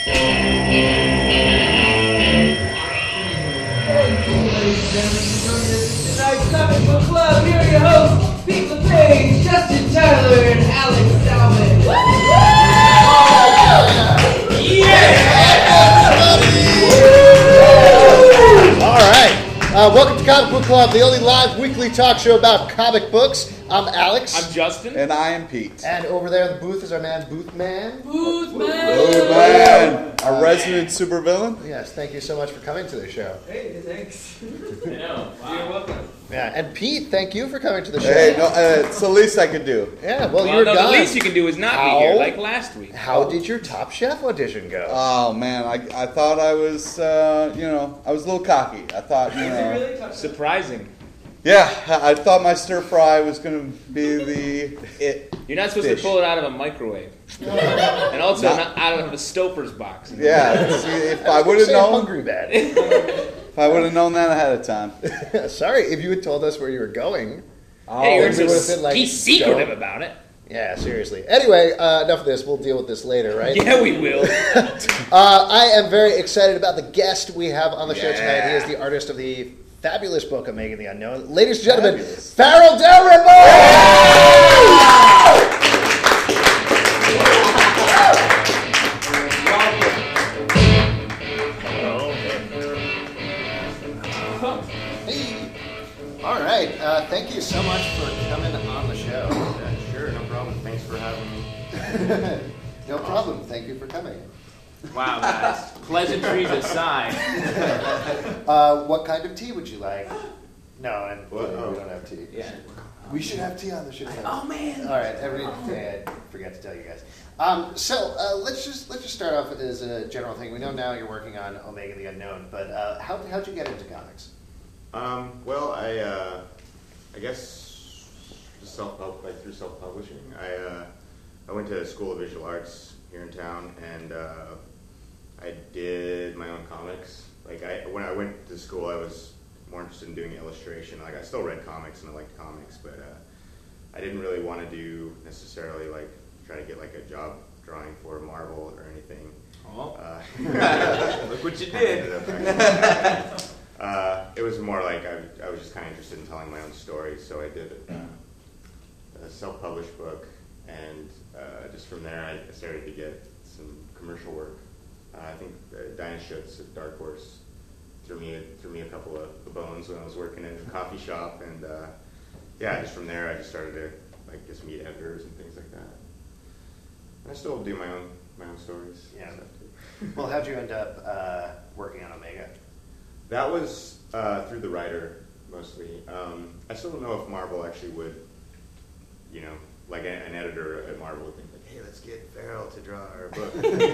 Tonight's Comic Book Club, here are your hosts, Pete LePage, Justin Tyler, and Alex Salmon. All right. Welcome to Comic Book Club, the only live weekly talk show about comic books. I'm Alex. I'm Justin. And I am Pete. And over there in the booth is our man, Boothman. Boothman! Our resident supervillain. Yes, thank you so much for coming to the show. Hey, thanks. I know. Wow. You're welcome. Yeah, and Pete, thank you for coming to the show. Hey, no, it's the least I could do. Yeah, well, you're no, gone. the least you can do is not be here, like last week. How did your Top Chef audition go? Oh, man, I thought I was, I was a little cocky. I thought, Really? Surprising. Yeah, I thought my stir fry was going to be the it. You're not supposed dish. to pull it out of a microwave. And also not out of a Stouffer's box. Yeah, see, if I would have known, Hungry Man. if I would have known that ahead of time. Sorry, if you had told us where you were going. Hey, you're we would have been like, he's secretive go. about it. Yeah, seriously. Anyway, enough of this. We'll deal with this later, right? Yeah, we will. I am very excited about the guest we have on the show tonight. He is the artist of the fabulous book Omega the Unknown. Ladies and gentlemen, Farrell Dalrymple! All right. Thank you so much for coming on the show. Sure, no problem. Thanks for having me. No problem. Thank you for coming. Wow, guys. Pleasantries aside. What kind of tea would you like? No, and we don't have tea. Yeah. We should have tea on the show. Oh, man. All right, I forgot to tell you guys. So let's just start off as a general thing. We know now you're working on Omega the Unknown, but how'd you get into comics? Well, I guess just through self-publishing. I went to School of Visual Arts here in town, and I did my own comics. When I went to school, I was more interested in doing illustration. I still read comics and I liked comics, but I didn't really want to do necessarily try to get a job drawing for Marvel or anything. Oh. Look what you did. It was more I was just kind of interested in telling my own story, so I did a self-published book, and just from there I started to get some commercial work. I think Diane Schutz at Dark Horse threw me a couple of bones when I was working in a coffee shop, and just from there I just started to just meet editors and things like that. And I still do my own stories. Yeah. Well, how'd you end up working on Omega? That was through the writer mostly. I still don't know if Marvel actually would, an editor at Marvel would think hey, let's get Farrell to draw our book.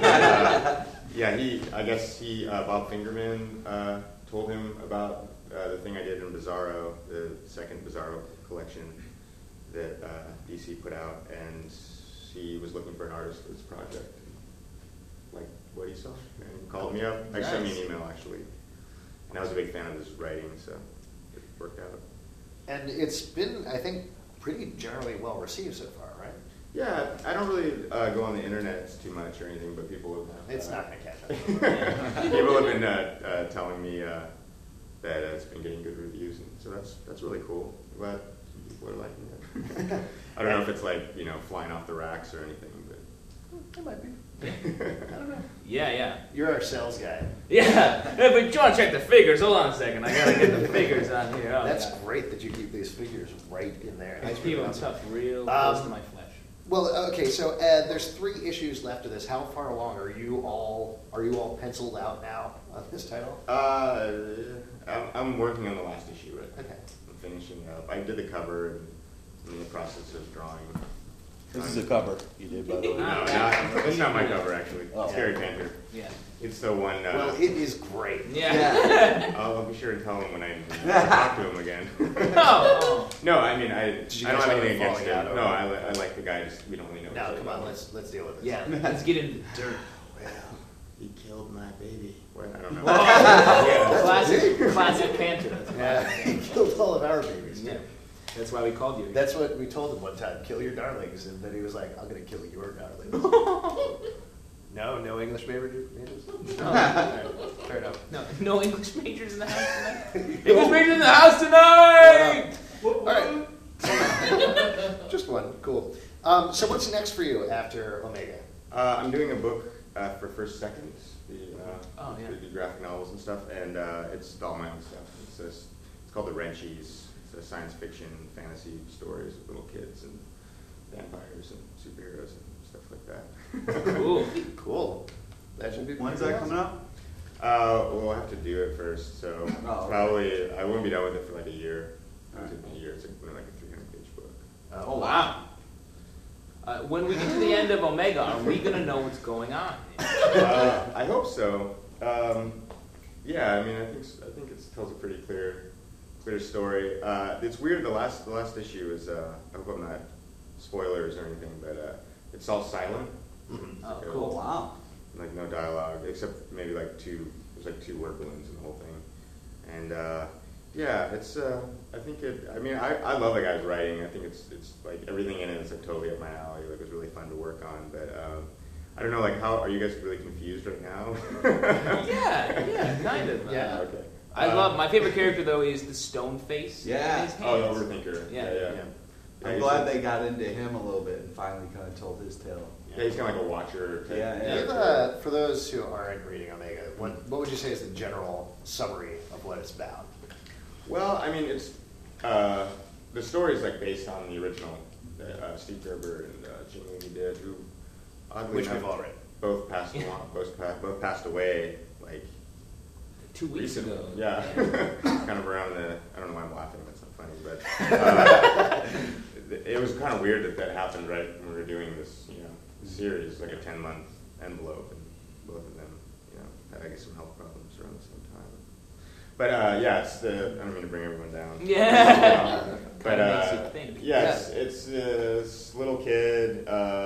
Bob Fingerman told him about the thing I did in Bizarro, the second Bizarro collection that DC put out, and he was looking for an artist for this project. What he saw, and called me up. He sent me an email actually, and I was a big fan of his writing, so it worked out. And it's been, I think, pretty generally well received so far, right? Yeah, I don't really go on the internet too much or anything, but people have... It's not going to catch up. People have been telling me that it's been getting good reviews, and so that's really cool. Glad people are liking it. I don't know if it's flying off the racks or anything, but... It might be. I don't know. Yeah. You're our sales guy. Yeah, but you want to check the figures. Hold on a second. I got to get the figures on here. Oh, That's great that you keep these figures right in there. I keep them tucked real close to my flesh. Well, okay, so there's 3 issues left of this. How far along are you all penciled out now on this title? I'm working on the last issue. Right? Okay. I'm finishing up. I did the cover, and I'm in the process of drawing. This is a cover you did, by the way. No, it's not my cover, actually. It's Gary Panther. Yeah. It's the one... well, it is great. Yeah. I'll be sure to tell him when I talk to him again. Oh. No, I mean, I don't have anything against falling out him. No, I like the guy, just we don't really know. No, come on, let's deal with this. Yeah, let's get into the dirt. Well, he killed my baby. Well, I don't know. Classic Panther. Yeah, he killed all of our babies, too. Yeah. That's why we called you. That's what we told him one time, kill your darlings. And then he was like, I'm going to kill your darling. No, knowing English majors? Oh. Fair enough. No English majors in the house tonight? English majors in the house tonight! All right. Just one. Cool. So what's next for you after Omega? I'm doing a book for First Seconds, Oh, yeah. the graphic novels and stuff, and it's all my own stuff. It's called The Wrenchies. It's a science fiction, fantasy stories of little kids and vampires and superheroes and stuff like that. Cool. Cool. That should be. When's that coming out? We'll have to do it first, so Oh, probably I won't be done with it for like a year. All right. It'll take me a year. It's like a 300-page book. Oh, wow. When we get to the end of Omega, are we going to know what's going on? I hope so. Yeah, I mean, I think it tells a pretty clear story. It's weird. The last issue is. I hope I'm not spoilers or anything, but it's all silent. Mm-hmm. Oh, Oh, cool. wow. Like no dialogue, except maybe like there's like two word balloons in the whole thing. And yeah, it's. I think it. I mean, I love the guy's writing. I think it's like everything in it is like totally up my alley. Like it was really fun to work on, but. I don't know, like, how are you guys really confused right now? Yeah, kind of. Yeah. Okay. I love, my favorite character, though, is the stone face. Yeah. in his Oh, hands. the Overthinker. Yeah. Yeah. I'm glad they got into him a little bit and finally kind of told his tale. Yeah, he's kind of like a watcher. Type Yeah, yeah. character. For those who aren't reading Omega, what would you say is the general summary of what it's about? Well, I mean, it's the story is like based on the original that Steve Gerber and Jim Mooney did, who oddly Which enough, we've all read. both passed both passed away like 2 weeks recently. ago. Yeah, kind of around the. I don't know why I'm laughing. That's not funny, but it was kind of weird that happened right when we were doing this, series, like a 10-month envelope, and both of them, had I guess some health problems around the same time. But yeah, it's the. I don't mean to bring everyone down. Yeah. But Kinda makes you think. yes, it's this little kid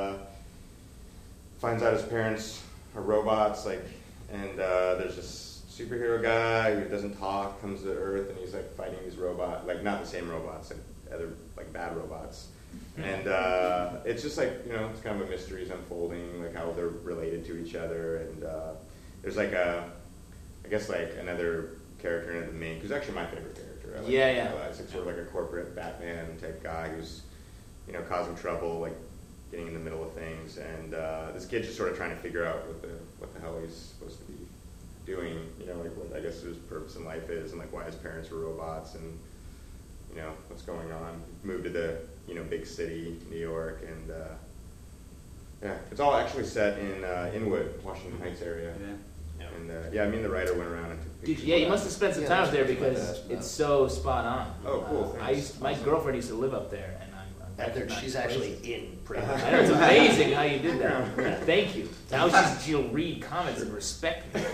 finds out his parents are robots, and there's this superhero guy who doesn't talk comes to Earth, and he's like fighting these robots, like not the same robots, like other like bad robots. And it's just like, it's kind of a mystery is unfolding, like how they're related to each other, and there's like I guess like another character in the main, who's actually my favorite character. I like Yeah. It's like sort of like a corporate Batman type guy who's, causing trouble, like getting in the middle of things, and this kid's just sort of trying to figure out what the hell he's supposed to be doing, like what I guess his purpose in life is, and like why his parents were robots, and what's going on. Moved to the big city, New York, and yeah, it's all actually set in Inwood, Washington Heights area. Yeah. And yeah, me and the writer went around and took pictures. Yeah, you must have spent some Yeah, time up there that's what I because asked about. it's so spot on. Oh, cool, thanks. My girlfriend used to live up there, and She's actually in pretty much. I know, it's amazing how you did that. Yeah, thank you. Now she'll read comments and respect me.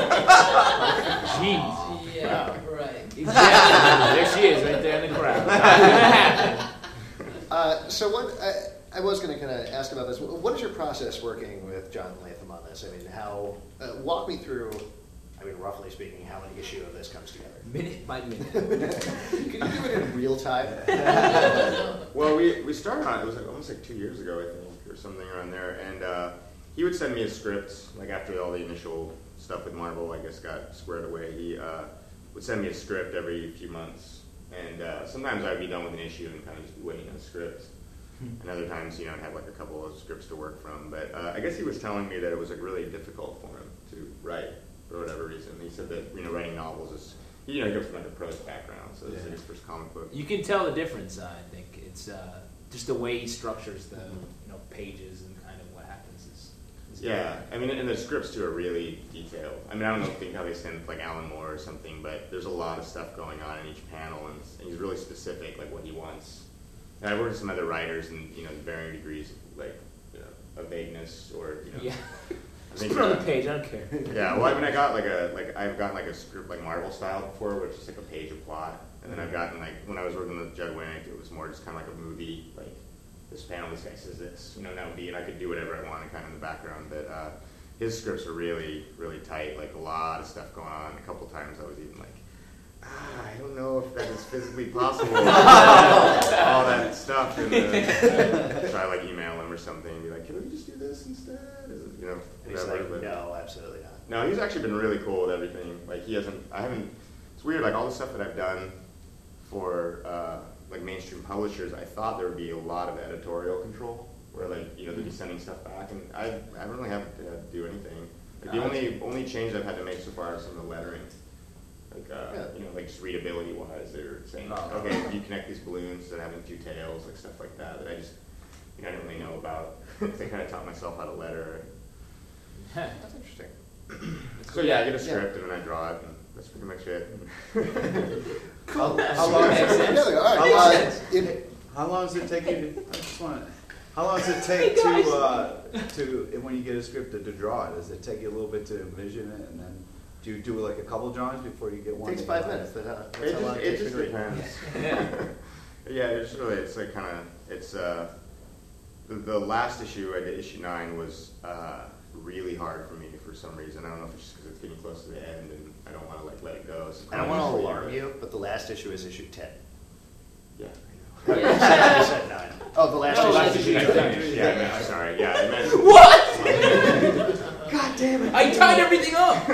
Jeez. Yeah, right. Exactly. There she is, right there in the crowd. Not gonna happen. So what I was going to kind of ask about this. What is your process working with John Latham on this? I mean, how walk me through. I mean, roughly speaking, how an issue of this comes together. Minute by minute. Can you do it in real time? Well, we started on it was like almost like 2 years ago, I think, or something around there. And he would send me a script, like after all the initial stuff with Marvel, I guess, got squared away. He would send me a script every few months, and sometimes I'd be done with an issue and kind of just be waiting on a script. And other times, I'd have like a couple of scripts to work from. But I guess he was telling me that it was like really difficult for him to write for whatever reason. He said that writing novels is he comes from like a prose background, so this is his first comic book. You can tell the difference, I think. It's just the way he structures the pages and kind of what happens is Yeah, I mean, and the scripts too are really detailed. I mean, I don't know how they send like Alan Moore or something, but there's a lot of stuff going on in each panel, and he's really specific, like what he wants. And I worked with some other writers, and varying degrees of like of vagueness or Yeah. I Just put it on the page, I don't care. Yeah, well, I mean, I've gotten like a script like Marvel style before, where it's just like a page of plot, and then I've gotten like when I was working with Judd Winnick, it was more just kind of like a movie, like this panel, this guy says this, that would be, and I could do whatever I wanted kind of in the background. But his scripts are really, really tight, like a lot of stuff going on. A couple times I was even like, I don't know if that is physically possible. All that stuff. And try like email him or something and be like, can we just do this instead? You know, And he's whatever, like, but- no, absolutely not. No, he's actually been really cool with everything. Like I haven't, it's weird, like all the stuff that I've done for like mainstream publishers, I thought there would be a lot of editorial control where like, you know, they'd be sending stuff back and I really haven't had to do anything. Like the only change I've had to make so far is some of the lettering. Like, you know, like just readability wise, they're saying, okay, you connect these balloons that having two tails, like stuff like that I just, you know, I didn't really know about. I kind of taught myself how to letter. That's interesting. So yeah, I get a script and then I draw it, and that's pretty much it. How long Makes sense. Yeah, all right. how long does it take you to, I just want to, how long does it take to when you get a script to draw it? Does it take you a little bit to envision it, and then do you do like a couple drawings before you get one? It takes 5 minutes. That's how long It takes just to read. depends. Yeah, it's really, it's like kind of, it's, the last issue, I did issue 9 was really hard for me for some reason. I don't know if it's just because it's getting close to the end and I don't want to like let it go. So I don't want to alarm you, but the last issue is issue 10. Yeah, You said 9. Oh, the last No, issue last is issue issue 10. 10. yeah, I meant, I'm sorry. Yeah, I meant. What? God damn it. I tied everything up.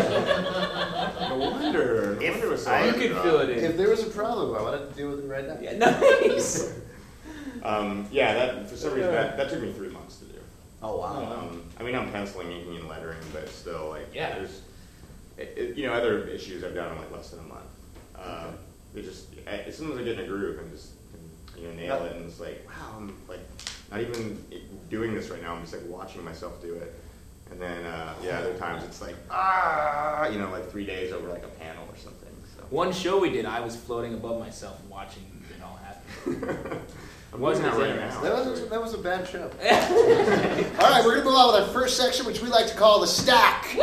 No wonder. No If wonder it was so I- hard You to could draw. fill it in. If there was a problem, I wanted to deal with it right now. Yeah, nice. Yeah, that for some reason that took me 3 months to do. Oh wow. I mean, I'm penciling, inking, and lettering, but it's still like Yeah. there's, you know, other issues I've done in like less than a month. They just sometimes I get in a groove and just can, nail it, and it's like wow, I'm like not even doing this right now. I'm just like watching myself do it, and then other times it's like like 3 days over like a panel or something. So. One show we did, I was floating above myself watching it all happen. I'm Wasn't doing that it right now. That was a bad show. All right, we're going to move on with our first section, which we like to call the stack. Yay.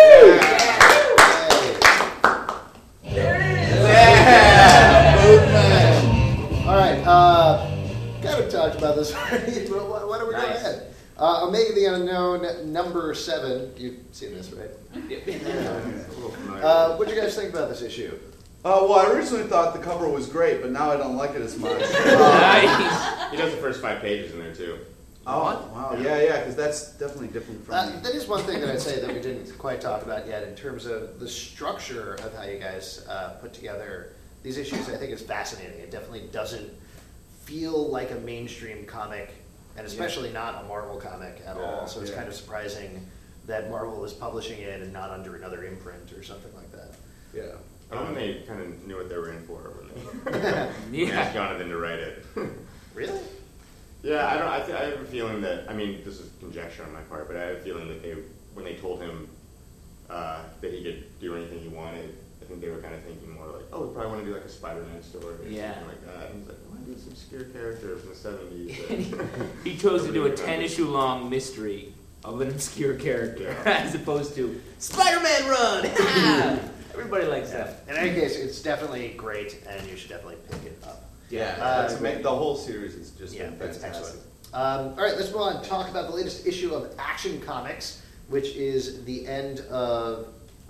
All right, kind of talked about this already, but why don't we go ahead? Omega the Unknown, number 7. You've seen this, right? It's a little familiar. What do you guys think about this issue? Well, I originally thought the cover was great, but now I don't like it as much. Nice. He does the first 5 pages in there too. Oh, wow. Yeah, because that's definitely different from me. That is one thing that I'd say that we didn't quite talk about yet in terms of the structure of how you guys put together these issues. I think is fascinating. It definitely doesn't feel like a mainstream comic, and especially not a Marvel comic at all. So it's kind of surprising that Marvel is publishing it and not under another imprint or something like that. Yeah. I don't think they kind of knew what they were in for when they Yeah. asked Jonathan to write it. Really? Yeah, I have a feeling that, I mean, this is conjecture on my part, but I have a feeling that when they told him that he could do anything he wanted, I think they were kind of thinking more like, oh, we probably want to do like a Spider-Man story or something like that. And he's like, I want to do some obscure character from the 70s. He chose to do a 10-issue long mystery of an obscure character as opposed to Spider-Man run. Everybody likes that. In any case, it's definitely great, and you should definitely pick it up. Yeah, the whole series has just been That's fantastic. excellent. All right, let's move on and talk about the latest issue of Action Comics, which is the end of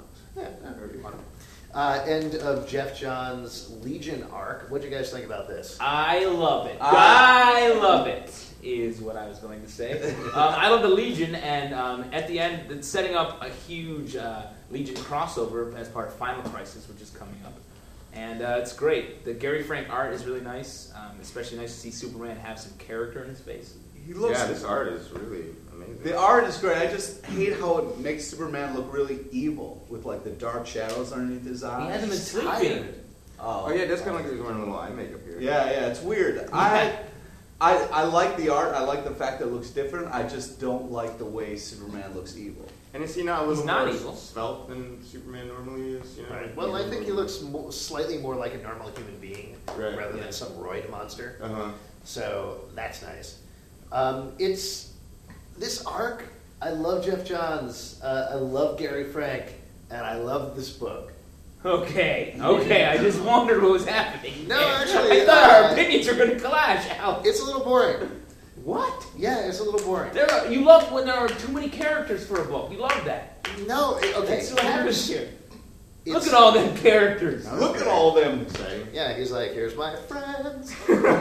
end of Jeff Johns' Legion arc. What do you guys think about this? I love it. I love it, is what I was going to say. I love the Legion, and at the end, it's setting up a huge Legion crossover as part of Final Crisis, which is coming up. And it's great. The Gary Frank art is really nice, especially nice to see Superman have some character in his face. He looks. Yeah, this art is really amazing. The art is great. I just hate how it makes Superman look really evil with like the dark shadows underneath his eyes. He hasn't been sleeping. Tired. Oh yeah, it does kind of look like he's wearing a little eye makeup here. Yeah, it's weird. I like the art. I like the fact that it looks different. I just don't like the way Superman looks evil. And is he not a little not more evil. svelte than Superman normally is? You know? Right. Well, I think he looks slightly more like a normal human being rather than some roid monster. Uh-huh. So that's nice. It's this arc. I love Jeff Johns. I love Gary Frank, and I love this book. Okay. I just wondered what was happening. No, actually, I thought our opinions were going to clash. Al. It's a little boring. What? Yeah, it's a little boring. You love when there are too many characters for a book. You love that. No, okay. That's what happens here. Look at all them characters. Look at all them. Exciting. Yeah, he's like, here's my friends.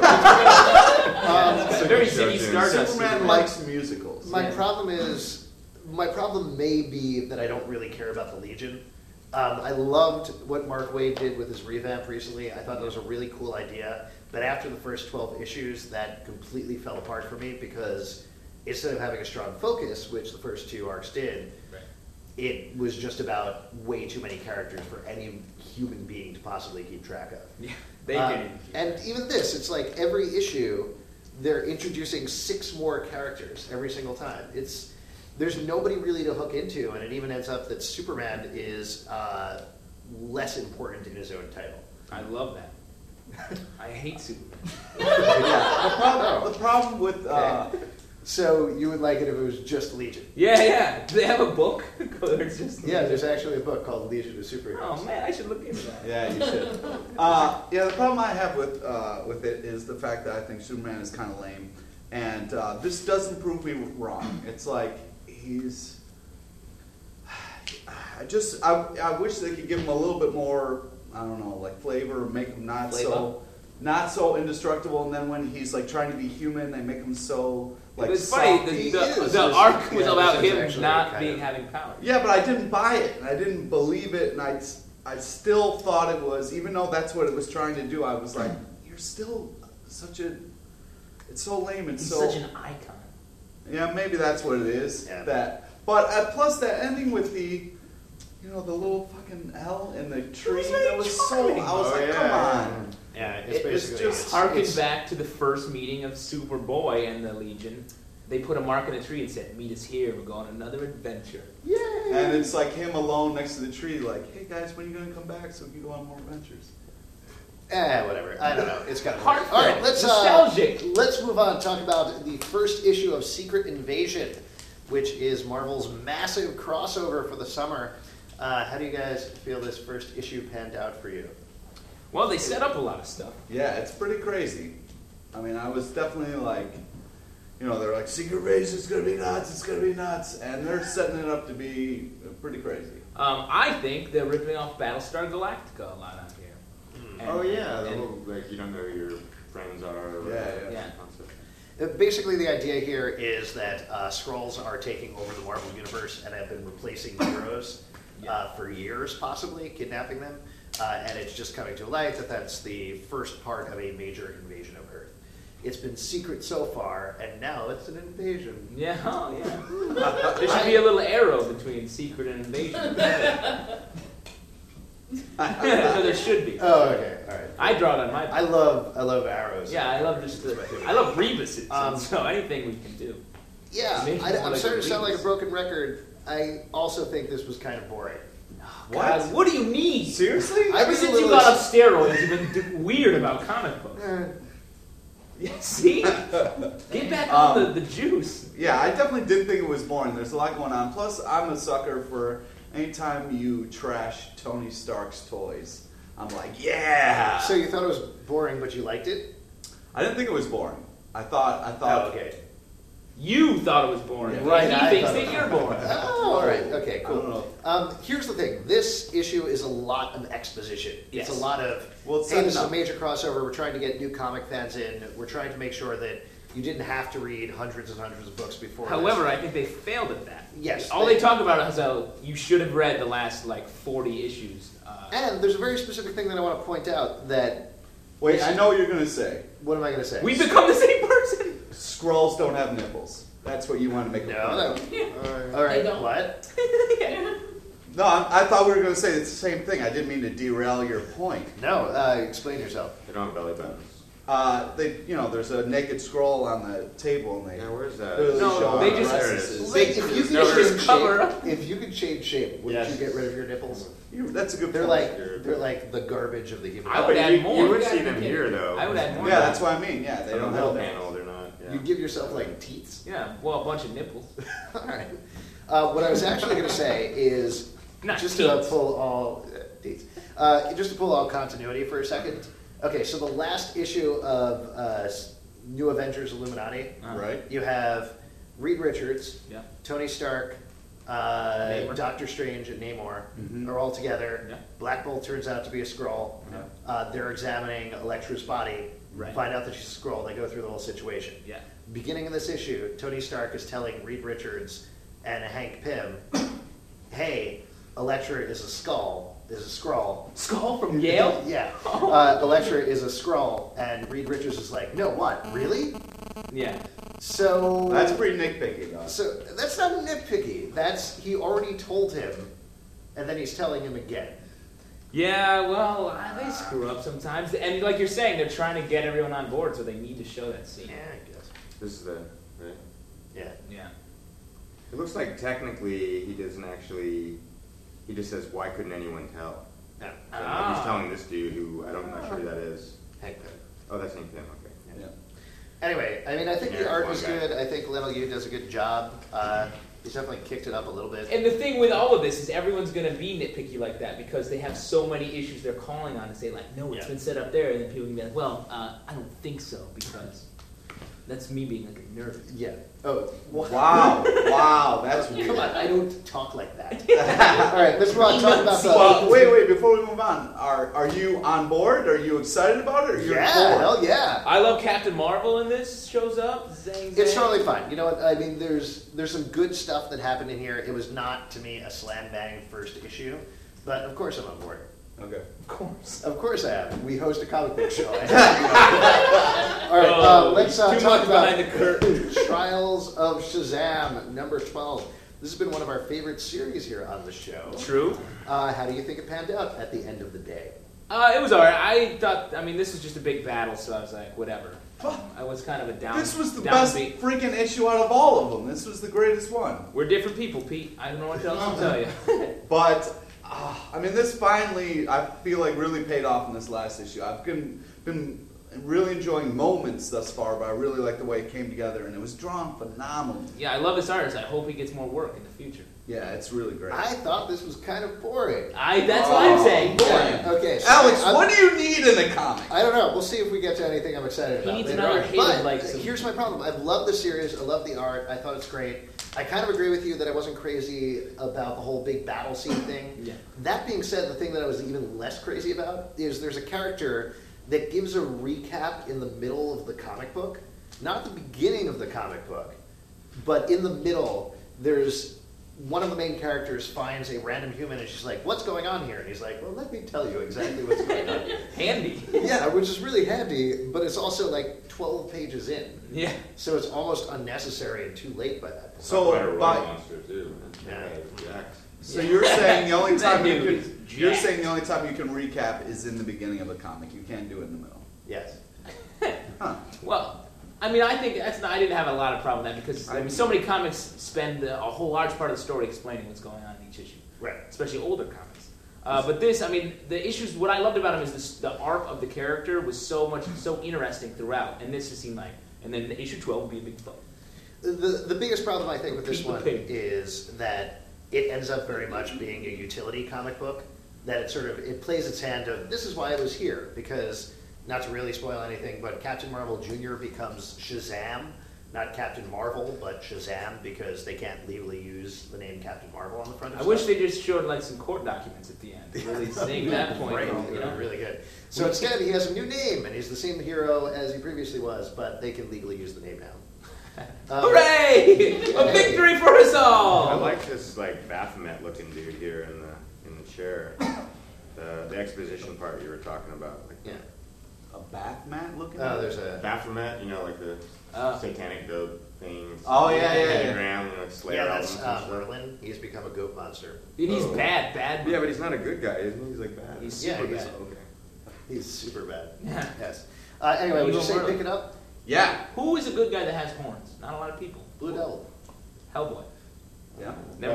It's very Ziggy Stardust. Superman likes musicals. My problem may be that I don't really care about the Legion. I loved what Mark Waid did with his revamp recently. I thought that was a really cool idea. But after the first 12 issues, that completely fell apart for me because instead of having a strong focus, which the first 2 arcs did, it was just about way too many characters for any human being to possibly keep track of. Yeah, they did. And even this, it's like every issue, they're introducing 6 more characters every single time. There's nobody really to hook into, and it even ends up that Superman is less important in his own title. I love that. I hate Superman. The problem with So you would like it if it was just Legion? Yeah. Do they have a book? It's just Yeah, there's actually a book called Legion of Superheroes. Oh man, I should look into that. yeah, you should. The problem I have with it is the fact that I think Superman is kind of lame, and this doesn't prove me wrong. It's like I wish they could give him a little bit more, I don't know, like flavor, make him not so indestructible, and then when he's like trying to be human, they make him so like It's soft. funny. The arc was about this is him actually not kind of- having power. Yeah, but I didn't buy it, and I didn't believe it, and I still thought it was, even though that's what it was trying to do, I was like, you're still it's so lame, it's He's so... such an icon. Yeah, maybe that's what it is. Yeah. But plus that ending with the little fucking L in the tree, that was so... I was come on. Yeah, It's basically just- Harken back to the first meeting of Superboy and the Legion. They put a mark in a tree and said, "Meet us here. We're going on another adventure." Yay! And it's like him alone next to the tree, like, hey guys, when are you going to come back so we can go on more adventures? Whatever. I don't know. It's kind of Heartfelt, all right. nostalgic. Let's move on and talk about the first issue of Secret Invasion, which is Marvel's massive crossover for the summer. How do you guys feel this first issue panned out for you? Well, they set up a lot of stuff. Yeah, it's pretty crazy. I mean, I was definitely like, they're like, Secret Invasion is going to be nuts, it's going to be nuts. And they're setting it up to be pretty crazy. I think they're ripping off Battlestar Galactica a lot out here. And- Oh yeah, the and- whole, like you don't know who your friends are. Or Yeah. concept. Basically, the idea here is that Skrulls are taking over the Marvel Universe and have been replacing heroes for years, possibly, kidnapping them. And it's just coming to light that that's the first part of a major invasion of Earth. It's been secret so far, and now it's an invasion. Yeah, oh, yeah. There should be a little arrow between secret and invasion. No, there should be. Oh, okay, all right. I draw it on my. I love arrows. Yeah, I love just I love rebuses. Um, So anything we can do. Yeah, Maybe more I'm like starting a to sound like a Rebus. broken record. I also think this was kind of boring. God, what do you need? Seriously? I Ever was a since you little- got off steroids, you've been weird about comic books. Yeah, see? Get back on the juice. Yeah, I definitely did think it was boring. There's a lot going on. Plus, I'm a sucker for anytime you trash Tony Stark's toys. I'm like, yeah. So you thought it was boring, but you liked it? I didn't think it was boring. I thought. Oh, okay. You thought it was boring. Yeah. Right, He I thinks thought it that was you're boring. Oh, all right. Okay, I don't cool. know. Here's the thing. This issue is a lot of exposition. Yes. It's a lot of, Well, it's hey, this is setting a up. major crossover. We're trying to get new comic fans in. We're trying to make sure that you didn't have to read hundreds and hundreds of books before However, this. I think they failed at that. Yes, All they- they talk about is how you should have read the last 40 issues. And there's a very specific thing that I want to point out that, Wait, I know what you're going to say. what am I going to say? We've become the same person. Skrulls don't have nipples. That's what you want to make a No, point. no. All right, They don't. what? No, I thought we were going to say it's the same thing. I didn't mean to derail your point. No, explain yourself. They don't have belly buttons. There's a naked Skrull on the table, and they Now where's that? clearly No, show they our just- breasts. They- If you could no, change just cover shape, up. if you could change shape, wouldn't Yes. you get rid of your nipples? That's a good They're point. like the garbage of the human. I would body. add you, more. You would see them here though. I would add more. Yeah, that's what I mean. Yeah, they They don't don't have have nipples. panel. They're not. Yeah. You give yourself like teats. Yeah, well, a bunch of nipples. All right. What I was actually going to say is Not just teats. to pull all teats. Just to pull all continuity for a second. Okay, so the last issue of New Avengers Illuminati, Uh-huh. Right? you have Reed Richards, Yeah. Tony Stark, Namor. Doctor Strange and Namor Mhm. are all together. Yeah. Black Bolt turns out to be a Skrull. They're examining Elektra's body, Right. find out that she's a Skrull. They go through the whole situation. Yeah. Beginning of this issue, Tony Stark is telling Reed Richards and Hank Pym, "Hey, Elektra is a Skrull. Skull from Yale? Yeah. Elektra is a Skrull," and Reed Richards is like, "No, what? Really?" Yeah. So That's pretty nitpicky, though. So that's not nitpicky. That's he already told him, and then he's telling him again. Yeah, well, they screw up sometimes. And like you're saying, they're trying to get everyone on board, so they need to show that scene. Yeah, I guess. This is the right. Yeah. Yeah. It looks like technically he doesn't actually. He just says, "Why couldn't anyone tell?" No. So he's telling this dude who I'm not sure who that is. Hank Pym. Oh, that's Hank Pym. Okay. Yeah. Anyway, I mean, I think the Yeah, art one was guy. good. I think Leno Yu does a good job. He's definitely kicked it up a little bit. And the thing with all of this is everyone's going to be nitpicky like that because they have so many issues they're calling on and say like, no, it's Yeah. been set up there, and then people can be like, well, I don't think so because that's me being like a nerd. Yeah. Oh. Wow. Wow. That's weird. Come on, I don't talk like that. All right, let's talk about Well, wait. Before we move on, are you on board? Are you excited about it? Or you're Yeah, bored? hell yeah. I love Captain Marvel in this. Shows up. Zang, It's zang. totally fine. You know what? I mean, there's some good stuff that happened in here. It was not, to me, a slam bang first issue, but of course I'm on board. Okay. Of course. Of course I am. We host a comic book show. I have to. All right, let's too talk much about behind the curtain. Trials of Shazam, number 12. This has been one of our favorite series here on the show. True. How do you think it panned out at the end of the day? It was alright. I mean, this was just a big battle, so I was like, whatever. I was kind of a down. This was the best downbeat. freaking issue out of all of them. This was the greatest one. We're different people, Pete. I don't know what else to tell you. But I mean, this finally, I feel like really paid off in this last issue. I've been really enjoying moments thus far, but I really like the way it came together, and it was drawn phenomenally. Yeah, I love this artist. I hope he gets more work in the future. Yeah, it's really great. I thought this was kind of boring. That's what I'm saying. yeah. Okay, so Alex, I'm- what do you need in a comic? I don't know. We'll see if we get to anything I'm excited He about needs later another on. hated, But like, some- here's my problem. I love the series. I love the art. I thought it's great. I kind of agree with you that I wasn't crazy about the whole big battle scene thing. Yeah. That being said, the thing that I was even less crazy about is there's a character that gives a recap in the middle of the comic book. Not at the beginning of the comic book, but in the middle, there's one of the main characters finds a random human and she's like, "What's going on here?" And he's like, "Well, let me tell you exactly what's going on." Handy. Yeah, which is really handy, but it's also like 12 pages in. Yeah. So it's almost unnecessary and too late by that point. So, Quite a road by, monster too. Yeah. Jax. so you're saying the only That time you dude is can you're jacked. saying the only time you can recap is in the beginning of the comic. You can't do it in the middle. Yes. Huh. Well, I mean, I think that's not, I didn't have a lot of problem with that because I mean, so many comics spend a whole large part of the story explaining what's going on in each issue, Right. especially older comics. But this, I mean, the issues. What I loved about him is this, the arc of the character was so interesting throughout, and this just seemed like. And then issue 12 would be a big fight. The biggest problem I think with this Keep the one pig. is that it ends up very much being a utility comic book. That it plays its hand of, this is why I was here, because, not to really spoil anything, but Captain Marvel Jr. becomes Shazam, not Captain Marvel, but Shazam, because they can't legally use the name Captain Marvel on the front of I stuff. wish they just showed like some court documents at the end, really saying that point. Right, You know? really good. So instead, he has a new name, and he's the same hero as he previously was, but they can legally use the name now. Hooray! A victory for us all! I like this like Baphomet looking dude here in the chair. The exposition part you were talking about. Like Yeah. A bath mat looking. There's a Baphomet, you know, like the satanic goat things. Oh, yeah, yeah, yeah. Pentagram, you know, Slayer that's albums and stuff. Merlin. He's become a goat monster. Dude, he's Oh. bad. Yeah, but he's not a good guy, isn't he? He's like bad. He's Yeah, super he's- bad. Okay. He's super bad. Yeah. Yes. Anyway, would you Evil say Merlin. pick it up? Yeah. Who is a good guy that has horns? Not a lot of people. Blue Devil. Hellboy. Yeah. Never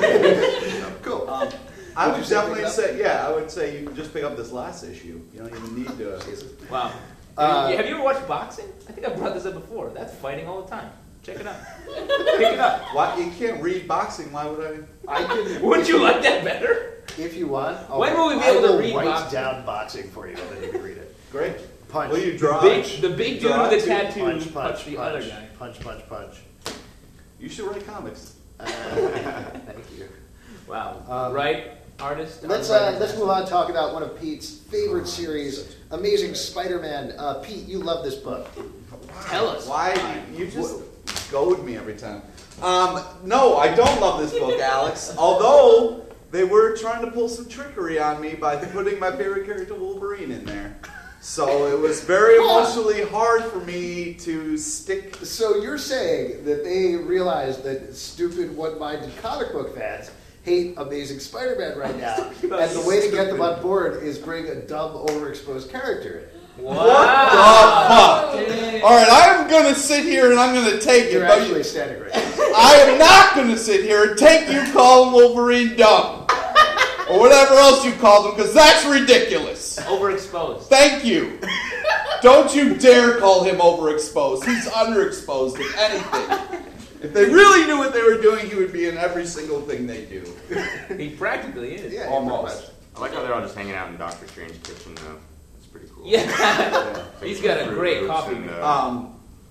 mind. Cool. I Would would you say definitely pick it up? say, yeah, I would say you can just pick up this last issue. You don't even need to. Wow. Have you ever watched boxing? I think I brought this up before. That's fighting all the time. Check it out. Pick it up. Why you can't read boxing? Why would I? I can. Wouldn't you like that better? If you want. When will we be able to I will read write boxing? down boxing for you, and then you can read it. Great. Punch. Will you draw? The big dude Draw with the to tattoo punch, punched the other guy. Punch, punch, punch. You should write comics. Thank Thank you. Wow. Right, artist? Let's move on and talk about one of Pete's favorite series, Amazing Spider-Man. Pete, you love this book. Tell us. Why? You just goad me every time. No, I don't love this book, Alex. Although they were trying to pull some trickery on me by putting my favorite character, Wolverine, in there. So it was very emotionally hard for me to stick. So you're saying that they realized that stupid one-minded comic book fans hate Amazing Spider-Man right now, and the way to get them on board is bring a dumb, overexposed character in. Wow. What the fuck? All right, I'm going to sit here and I'm going to take You're it. But actually standing right. I am not going to sit here and take you calling Wolverine dumb. Or whatever else you called him, because that's ridiculous. Overexposed. Thank you. Don't you dare call him overexposed. He's underexposed, if anything. If they really knew what they were doing, he would be in every single thing they do. He practically is. Yeah, Almost. I like how they're all just hanging out in Doctor Strange's kitchen, though. It's pretty cool. Yeah. He's got a great Fruit coffee and, maker.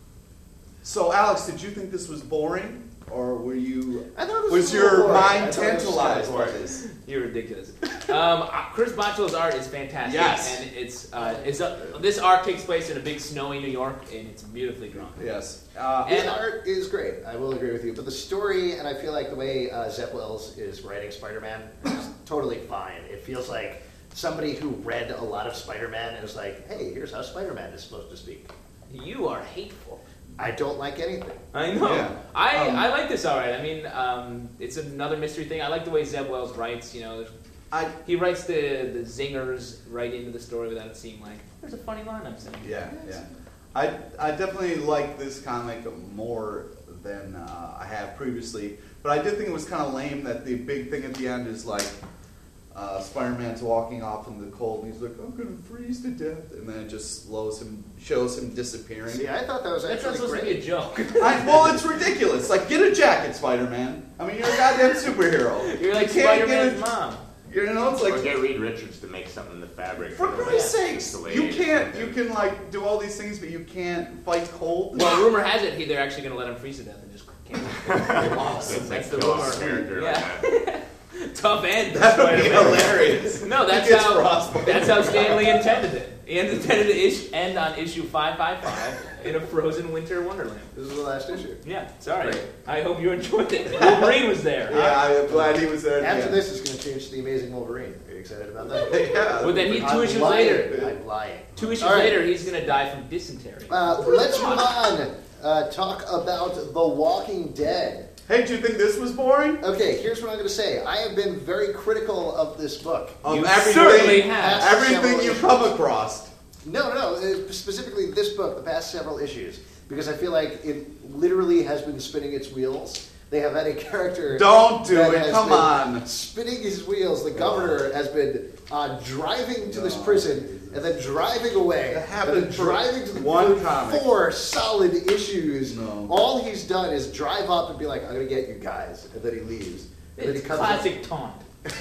So, Alex, did you think this was boring? Or were you... I thought this Was a little your boring. mind I thought it was tantalized kinda by boring. this? You're ridiculous. Chris Bachalo's art is fantastic. Yes. And this art takes place in a big snowy New York, and it's beautifully drawn. Yes. The And- art is great. I will agree with you. But the story, and I feel like the way Zeb Wells is writing Spider-Man is totally fine. It feels like somebody who read a lot of Spider-Man and was like, hey, here's how Spider-Man is supposed to speak. You are hateful. I don't like anything. I know. Yeah. I like this all right. I mean, it's another mystery thing. I like the way Zeb Wells writes. You know, he writes the zingers right into the story without it seeming like there's a funny line I'm saying. Yeah. I definitely like this comic more than I have previously, but I did think it was kind of lame that the big thing at the end is like Spider-Man's walking off in the cold and he's like, I'm going to freeze to death, and then it just shows him disappearing. See, I thought that was That's not actually supposed to be a great. joke. Well, it's ridiculous. Like, get a jacket, Spider-Man. I mean, you're a goddamn superhero. You're like You can't Spider-Man's get mom. You know, it's Or like, get Reed Richards to make something in the fabric. for Christ's sakes, Delayed you or can't. something. You can like do all these things, but you can't fight cold. Well, rumor has it they're actually going to let him freeze to death and just cancel. Awesome. That's the Kill rumor. off a character like Yeah. that. Tough end. That would be Spider-Man. hilarious. No, He gets that's frostbite. how Stan Lee intended it. He intended to end on issue 555 in a frozen winter wonderland. This is the last issue. Yeah, sorry. Great. I hope you enjoyed it. Wolverine was there. Yeah, I'm glad he was there. at the After end. this, it's going to change to the Amazing Wolverine. Are you excited about that? Yeah. Well, then he- I'm 2 issues lying. later. I'm lying. 2 issues All right. later, he's going to die from dysentery. Let's move on. Talk about The Walking Dead. Hey, do you think this was boring? Okay, here's what I'm going to say. I have been very critical of this book. Of You everything, certainly have. everything you come across. No, specifically this book, the past several issues, because I feel like it literally has been spinning its wheels. They have had a character. Don't do that it, has come been on. Spinning his wheels. The governor has been driving to this prison and then driving away. That And happened then for driving to the one for comic. 4 solid issues. No. All he's done is drive up and be like, I'm going to get you guys. And then he leaves. And then It's he comes classic taunt.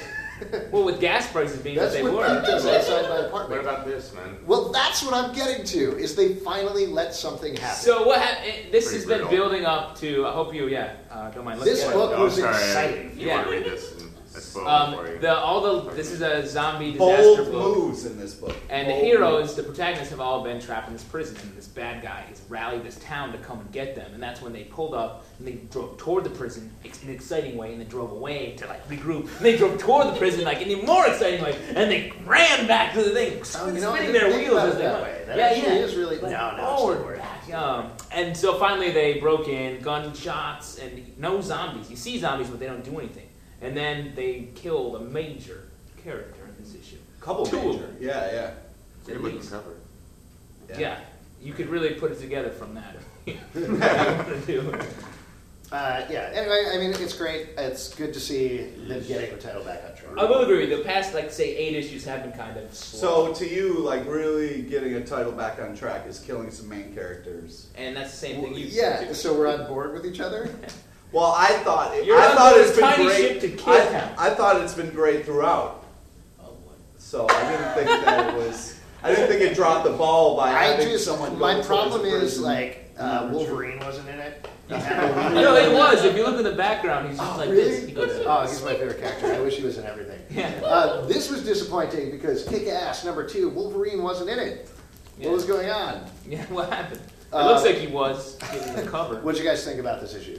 Well, with gas prices being That's what they what were. Pete does outside my What apartment. about this, man? Well, that's what I'm getting to, is they finally let something happen. So what happened? This Pretty has been brutal. building up to. I hope you, don't mind. Let's This get it. book Oh, was sorry. exciting. If you Yeah. want to read this, I spoiled it for you. This is a zombie disaster Bold book. moves in this book. And the Bold heroes, moves. the protagonists, have all been trapped in this prison, and this bad guy has rallied this town to come and get them. And that's when they pulled up and they drove toward the prison in an exciting way, and then drove away to like regroup. And they drove toward the prison like in a more exciting way, and they ran back to the thing, Oh, spinning you know, I their didn't think wheels about as it they that went. way. That actually is really like, no, it's forward, not working. back. And so finally they broke in, gunshots, and no zombies. You see zombies, but they don't do anything. And then they killed a major character in this issue. Couple Two of major. them. Yeah. At Good looking least. cover. Yeah, you could really put it together from that. What to do. Anyway, I mean, it's great. It's good to see them getting the title back on track. I will agree. The past, like, say, 8 issues have been kind of slow. So to you, like really getting a title back on track is killing some main characters. And that's the same thing you Yeah, do. so we're on board with each other? Well, I thought You're on it's board been tiny great. ship to kill town. I thought it's been great throughout. Oh, boy. So I didn't think that it was. I didn't think it dropped the ball by I having just someone. my go problem towards the is person. like True. Wolverine wasn't in it. No, it was. If you look in the background, he's just like this. He goes, Oh, he's my favorite character. I wish he was in everything. Yeah. This was disappointing because Kick-Ass #2, Wolverine wasn't in it. Yeah. What was going on? Yeah, what happened? It looks like he was getting the cover. What did you guys think about this issue?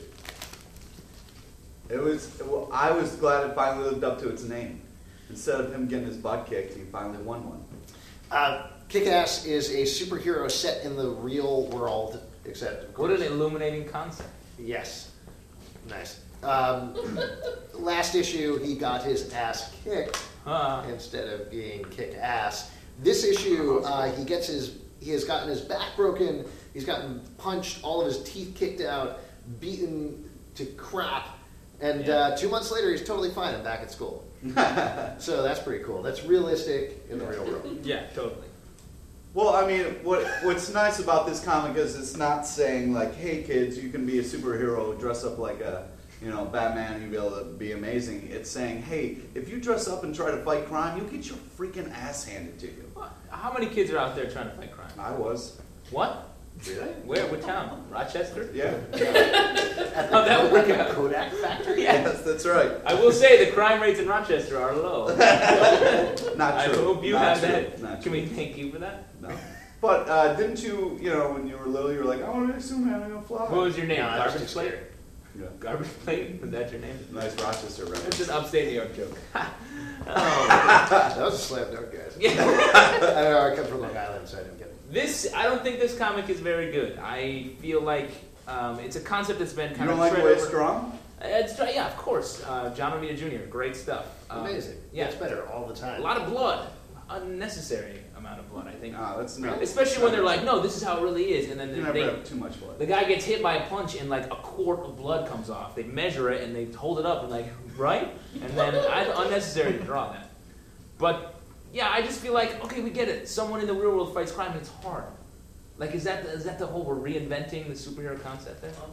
It was. Well, I was glad it finally lived up to its name. Instead of him getting his butt kicked, he finally won one. Kick-Ass is a superhero set in the real world, except of What course. an illuminating concept. Yes. Nice. Last issue, he got his ass kicked instead of being kick-ass. This issue, he has gotten his back broken, he's gotten punched, all of his teeth kicked out, beaten to crap, and 2 months later, he's totally fine and back at school. So that's pretty cool. That's realistic in the real world. Yeah, totally. Well, I mean, what's nice about this comic is it's not saying like, "Hey, kids, you can be a superhero, dress up like a, Batman, you'll be able to be amazing." It's saying, "Hey, if you dress up and try to fight crime, you'll get your freaking ass handed to you." How many kids are out there trying to fight crime? I was. What? Really? Where? What town? Rochester? Yeah. How'd that work Like a out? Kodak factory? Yeah. Yes, that's right. I will say the crime rates in Rochester are low. Not I true. hope you Not have true. that. Not Can true. we thank you for that? No. But didn't you, when you were little, you were like, "I want to be a Superman, I'm gonna fly." What was your name? No, I was Garbage too plate? scared. Yeah. Garbage plate? Was that your name? Nice Rochester It's reference. an upstate New York joke. Oh. That was a slam dunk, guys. Yeah. I don't know, I come from Long Island, so I didn't get it. I don't think this comic is very good. I feel like it's a concept that's been You kind don't of like the tread way it's over- drawn? Yeah, of course. John Romita Jr., great stuff. Amazing. Yeah, It's better all the a time. lot of blood, unnecessary amount of blood, I think. That's not. Especially when they're like, no, this is how it really is, and then You never have too much blood. the guy gets hit by a punch and like a quart of blood comes off. They measure it and they hold it up and like, right? And then unnecessary to draw that. But yeah, I just feel like, okay, we get it. Someone in the real world fights crime and it's hard. Like, is that the whole we're reinventing the superhero concept there?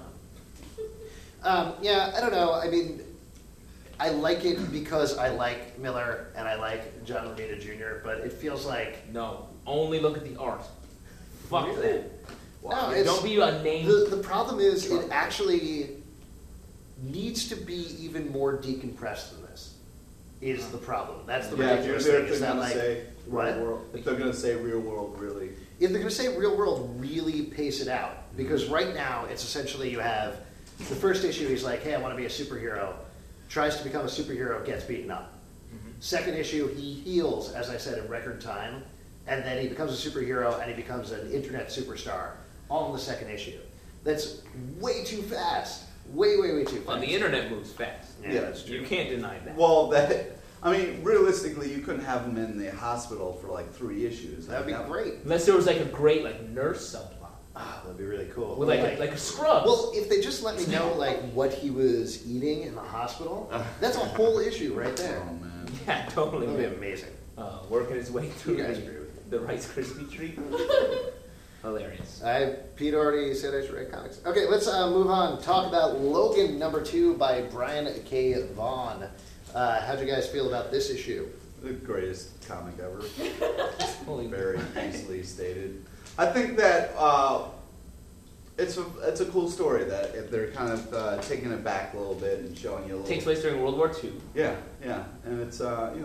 Yeah, I don't know. I mean, I like it because I like Miller and I like John Romita Jr., but it feels like... No, only look at the art. Fuck Really? that. No, it's, Don't be a name. the problem is it actually needs to be even more decompressed than this, is the problem. That's the Yeah, if ridiculous they're thing. Is that gonna like... say what? real world, if they're gonna say real world, really. If they're going to say real world, really pace it out. Because right now, it's essentially you have the first issue, he's like, hey, I want to be a superhero. Tries to become a superhero, gets beaten up. Second issue, he heals, as I said, in record time. And then he becomes a superhero and he becomes an internet superstar. All in the second issue. That's way too fast. Way, way, way too fast. Well, the internet moves fast. Yeah, that's true. You can't deny that. Well, realistically, you couldn't have him in the hospital for like 3 issues. That would be great. Unless there was like a great like nurse subplot Ah, that'd be really cool. with like a scrub. well, if they just let me know like what he was eating in the hospital, that's a whole issue right there. Oh man. yeah, totally. That would be amazing. Working his way through You guys agree with the Rice Krispie treat. Hilarious. Pete already said I should write comics. Okay, let's move on. Talk about Logan #2 by Brian K. Vaughan. How'd you guys feel about this issue? The greatest comic ever. Holy Very easily stated. I think that it's a cool story that if they're kind of taking it back a little bit and showing you a little. Takes place during World War II. Yeah, yeah, and it's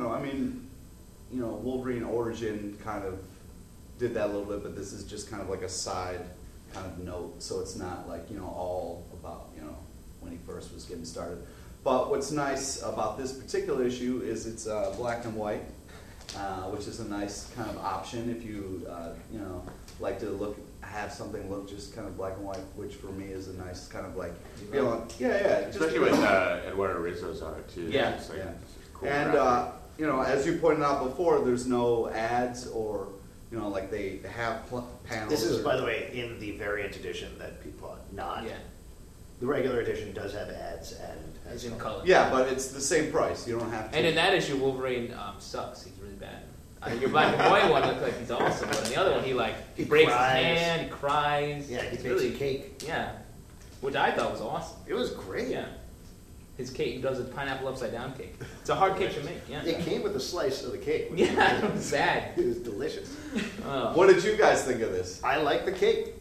Wolverine origin kind of did that a little bit, but this is just kind of like a side kind of note, so it's not like all about when he first was getting started. But what's nice about this particular issue is it's black and white, which is a nice kind of option if you like to have something look just kind of black and white, which for me is a nice kind of like feeling. Yeah, Especially with Eduardo Rizzo's art too. Yeah. It's like, Yeah. it's cool And graphic. as you pointed out before, there's no ads or like they have panels. This is, or- by the way, in the variant edition that Pete bought. Not Yeah. the regular edition does have ads and It's has in color. Yeah, but it's the same price. You don't have to. And in that issue, Wolverine sucks. He's really bad. Your black and white one looks like he's awesome, but in the other one, he He breaks cries. his hand, he cries. Yeah, he It's bakes a cake. Yeah, which I thought was awesome. It was great. Yeah, his cake. He does a pineapple upside down cake. It's a hard cake to make. Yeah. It came with a slice of the cake. Yeah, it was sad. It was delicious. Oh. What did you guys think of this? I like the cake.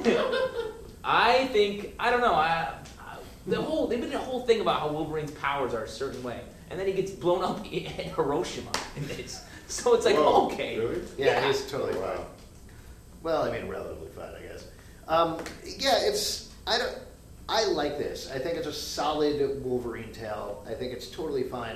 I think I don't know. They did a whole thing about how Wolverine's powers are a certain way, and then he gets blown up in Hiroshima in this. So it's like Whoa, okay, really? Yeah, he's totally Wow. fine. Well, I mean, relatively fine, I guess. I like this. I think it's a solid Wolverine tale. I think it's totally fine.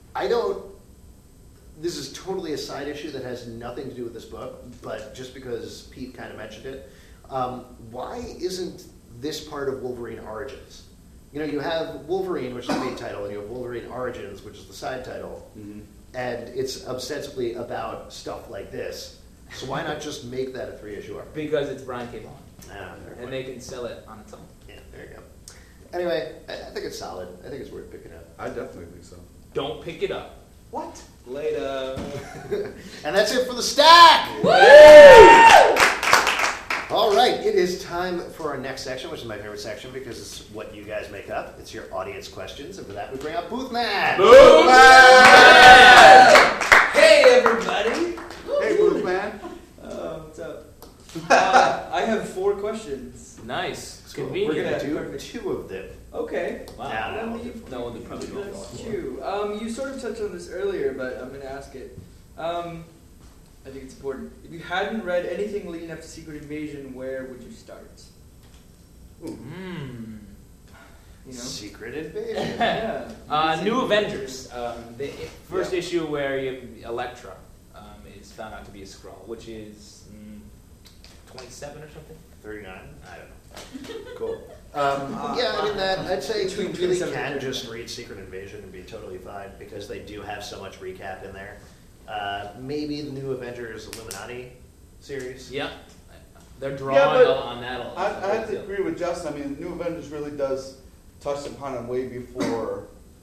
This is totally a side issue that has nothing to do with this book, but just because Pete kind of mentioned it, why isn't this part of Wolverine Origins? You know, you have Wolverine, which is the main title, and you have Wolverine Origins, which is the side title, and it's ostensibly about stuff like this. So why not just make that a 3-issue arc? because it's Brian K. Vaughan, Fair and point. they can sell it on its own. Yeah, there you go. Anyway, I think it's solid. I think it's worth picking up. I definitely think so. Don't pick it up. What? Later. And that's it for the stack! All right, it is time for our next section, which is my favorite section because it's what you guys make up. It's your audience questions, and for that we bring up Boothman! Hey, everybody. Hey, Boothman. What's up? I have 4 questions. Nice. It's Cool. convenient. We're going to do Perfect. 2 of them. Okay. Wow. Now, Let me- No, they probably won't. That's true. You sort of touched on this earlier, but I'm going to ask it. I think it's important. If you hadn't read anything leading up to Secret Invasion, where would you start? Hmm. You know? Secret Invasion. Yeah. New Avengers. The first Yeah. issue where you have Elektra is found out to be a Skrull, which is 27 or something. 39? I don't know. Cool. Yeah, I mean, I'd say you Between really 27 can and just read Secret Invasion and be totally fine because they do have so much recap in there. Maybe the New Avengers Illuminati series. Yep. They're drawing Yeah, but on that a lot. I have to agree with Justin. I mean, New Avengers really does touch upon it way before,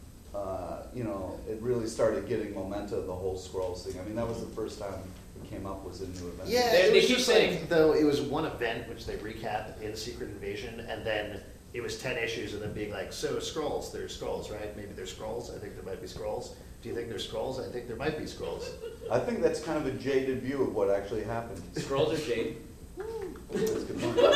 it really started getting momentum, the whole Skrulls thing. I mean, that was the first time it came up was in New Avengers. Yeah, They it was keep just saying- like, though, it was one event which they recap in Secret Invasion, and then it was 10 issues of them being like, so Skrulls, there's Skrulls, right? Maybe there's Skrulls. I think there might be Skrulls. Do you think there's Skrulls? I think there might be Skrulls. I think that's kind of a jaded view of what actually happened. Scrolls are shade. That's a good point.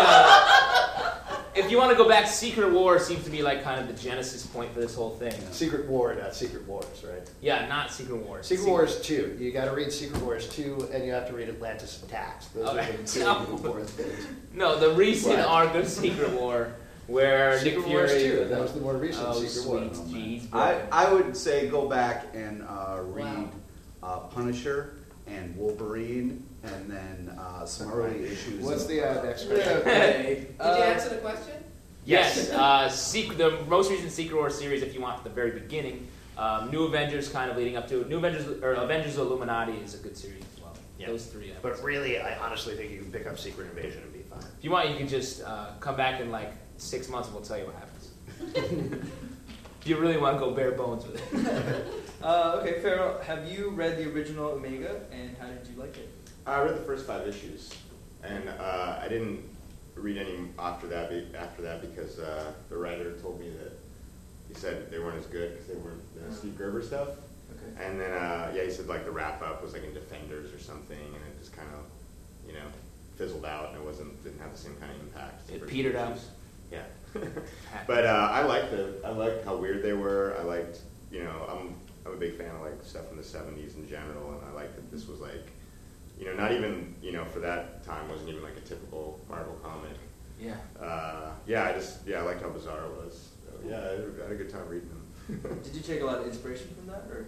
If you want to go back, Secret War seems to be like kind of the genesis point for this whole thing. Secret War, not Secret Wars, right? Yeah, not Secret Wars. Secret Wars 2. You got to read Secret Wars 2, and you have to read Atlantis Attacks. Those are Okay. the 2 No. important things. No, the recent What? arc of Secret War where Secret Nick Wars Fury. 2. That was the more recent Oh, Secret War. sweet jeez, I would say go back and read Wow. Punisher and Wolverine, and then some early issues. What's the next Yeah, question? okay. Did you answer the question? Yes, the most recent Secret War series, if you want at the very beginning, New Avengers kind of leading up to it. New Avengers or Avengers Illuminati is a good series as well. Yeah. Those 3. But really, I honestly think you can pick up Secret Invasion and be fine. If you want, you can just come back in like 6 months and we'll tell you what happens. If you really want to go bare bones with it. Okay, Farrell, have you read the original Omega, and how did you like it? I read the first 5 issues, and I didn't read any after that because the writer told me that he said they weren't as good because they weren't Steve Gerber stuff. Okay. And then he said like the wrap up was like in Defenders or something, and it just kind of fizzled out, and didn't have the same kind of impact. as the It first petered issues. out. Yeah. But I liked how weird they were. I liked, I'm a big fan of like stuff from the 70s in general, and I liked that this was like, not even, for that time wasn't even like a typical Marvel comic. Yeah. I liked how bizarre it was. So, yeah, I had a good time reading them. Did you take a lot of inspiration from that, or?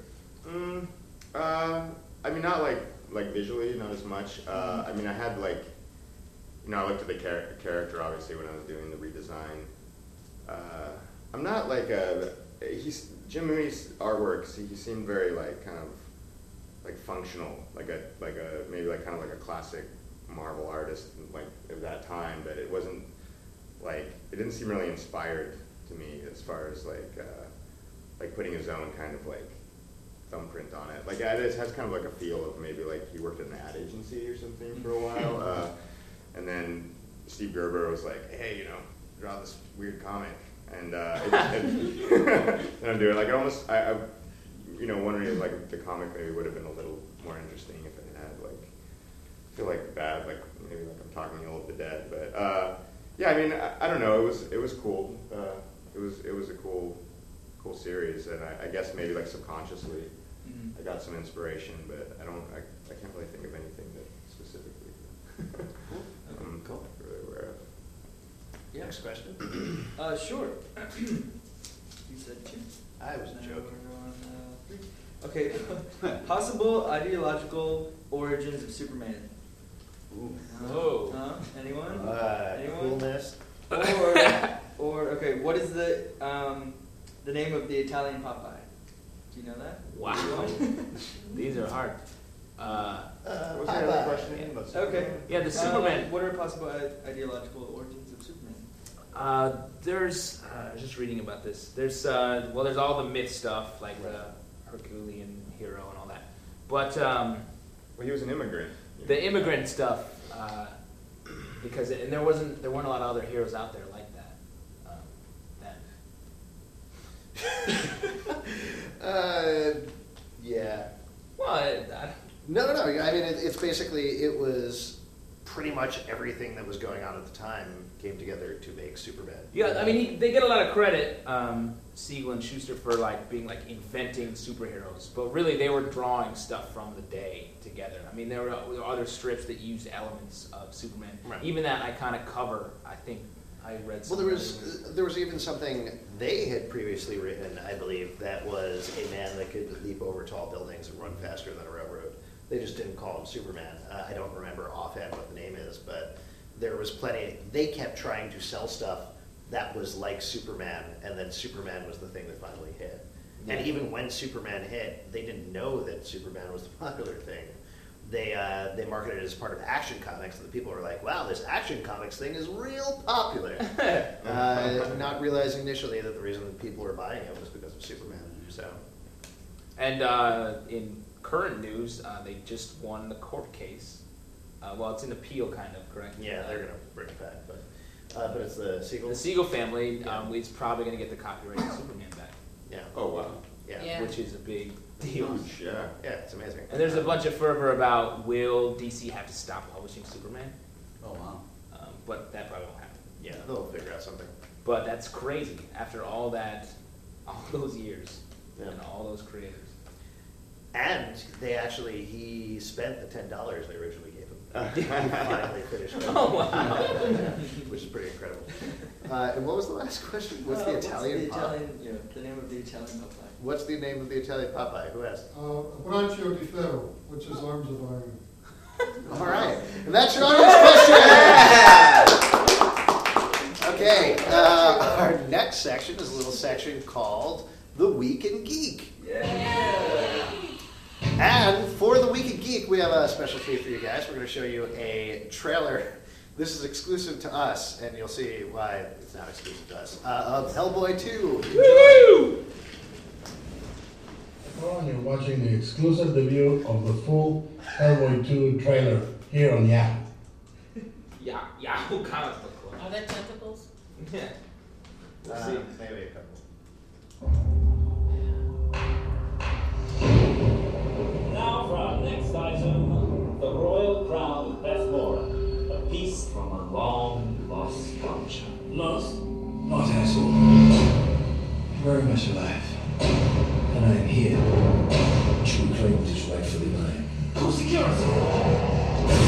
I mean, not like visually, not as much. I mean, I had like, I looked at the character obviously when I was doing the redesign. I'm not like Jim Mooney's artwork. He seemed very like kind of like functional, like a maybe like kind of like a classic Marvel artist like of that time, but it wasn't like it didn't seem really inspired to me as far as like putting his own kind of like thumbprint on it. Like it has kind of like a feel of maybe like he worked at an ad agency or something for a while, and then Steve Gerber was like, hey, draw this weird comic, and and I'm doing like I wondering if like the comic maybe would have been a little more interesting if it had like I feel like bad like maybe like I'm talking ill of the dead, but yeah, I mean I don't know, it was cool. It was a cool series, and I guess maybe like subconsciously I got some inspiration, but I can't really think of anything that specifically I'm really aware of. Yeah. Next question. Sure. You said two. I was Now joking. we're on, 3. Okay. Possible ideological origins of Superman. Ooh. Whoa. Anyone? Anyone? Coolness. Or okay, what is the name of the Italian Popeye? Do you know that? Wow. These are hard. What was the other question again? About Superman? Okay. Yeah, the Superman. What are possible ideological origins of Superman? There's I was just reading about this. There's there's all the myth stuff like the Herculean hero and all that, but Well, he was an immigrant. the immigrant stuff because there weren't a lot of other heroes out there like that then. Yeah. Well, No. I mean, it's basically, it was pretty much everything that was going on at the time came together to make Superman. yeah, I mean they get a lot of credit, Siegel and Schuster, for like being like inventing superheroes, but really they were drawing stuff from the day together. I mean there were other strips that used elements of Superman. Right. Even that iconic cover, I think I read. Well, there was even something they had previously written, I believe, that was a man that could leap over tall buildings and run faster than a railroad. They just didn't call him Superman. I don't remember offhand what the name is, but there was plenty. They kept trying to sell stuff that was like Superman, and then Superman was the thing that finally hit. Yeah. And even when Superman hit, they didn't know that Superman was the popular thing. They marketed it as part of Action Comics, and the people were like, wow, this Action Comics thing is real popular. Not realizing initially that the reason that people were buying it was because of Superman. So, And in current news, they just won the court case. Well, it's an appeal, kind of, correct? yeah, they're going to bring it back. But it's the Siegel. The Siegel family Yeah. is probably going to get the copyright of Superman back, Yeah. Oh wow. Yeah. Yeah. which is a big deal. Huge, yeah. Yeah, it's amazing. And there's a bunch of fervor about will DC have to stop publishing Superman, Oh, wow. but that probably won't happen. Yeah, they'll figure out something. But that's crazy after all those years Yeah. and all those creators. And he spent the $10 they originally gave him. He finally finished it. Oh wow! Which is pretty incredible. And what was the last question? What's the Italian Popeye? The name of the Italian Popeye. What's the name of the Italian Popeye? Who asked? Brancio di Ferro, which is Arms of Iron. All right. And that's your audience question. Okay. Our next section is a little section called The Week in Geek. And for The Week in Geek, we have a special treat for you guys. We're going to show you a trailer. This is exclusive to us, and you'll see why it's not exclusive to us, of Hellboy 2. Woo! Hello, and you're watching the exclusive debut of the full Hellboy 2 trailer here on Yahoo. Yahoo Comic Book Club. Are there tentacles? Yeah. We'll see. Maybe a couple. Now for our next item, the Royal Crown of Bethmora, a piece from a long lost culture. Lost? Not asshole. Very much alive. And I am here to reclaim what is rightfully mine. To security!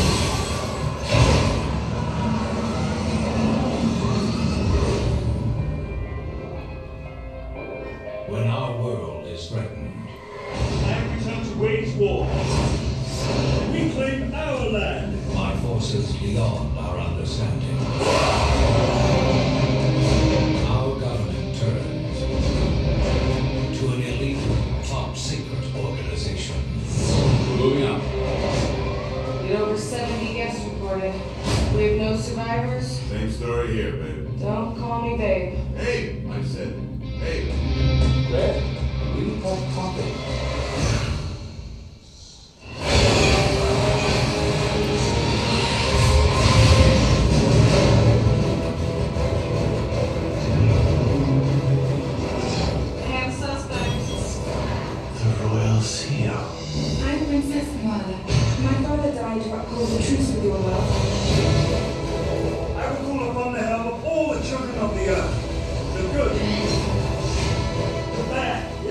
When our world is threatened, I return to wage war. We claim our land. my forces beyond our understanding. Our government turns to an elite, top-secret organization. Moving out. With over 70 guests reported. We have no survivors. Same story here, babe. Don't call me babe. Hey, I said, hey. Red, we have coffee.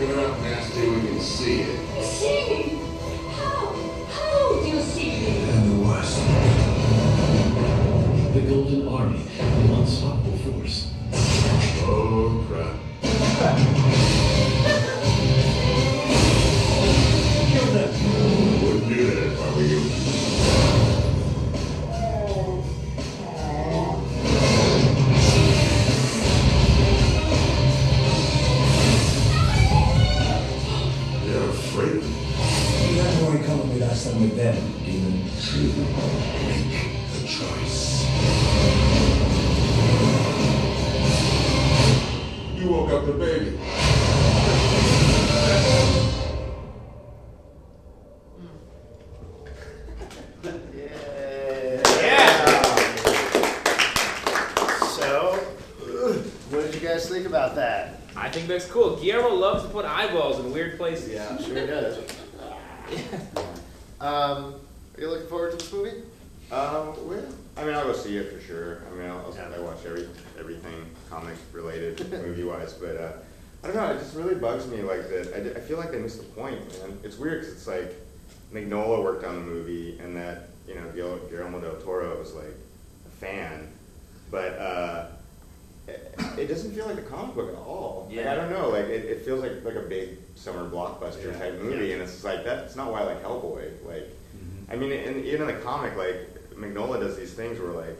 Bring it up, Nasty, we can see it. See me? How do you see me? And the worst. The Golden Army, the unstoppable force. Oh, crap. Kill them! Wouldn't do that if I were you. They're afraid of me. You had more in common with us than with them, demon. True. Make the choice. You woke up the baby. So, what did you guys think about that? I think that's cool. Guillermo loves to put eyeballs in weird places. Yeah, sure does. Are you looking forward to this movie? Well, I mean, I'll go see it for sure. I mean, I watch everything comic related, movie wise, but I don't know. It just really bugs me like that. I feel like they missed the point, man. It's weird because it's like Mignola worked on the movie, and that Guillermo del Toro was like a fan, but it doesn't feel like a comic book at all. Yeah. Like, I don't know. Like it feels like a big summer blockbuster type movie, and it's just like that's not why I like Hellboy. Like, I mean, and even in the comic, like Mignola does these things where like,